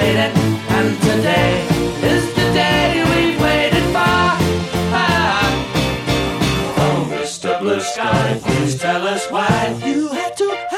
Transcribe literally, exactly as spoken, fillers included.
waiting, and today is the day we've waited for. Oh, Mister Blue Sky, please tell us why you had to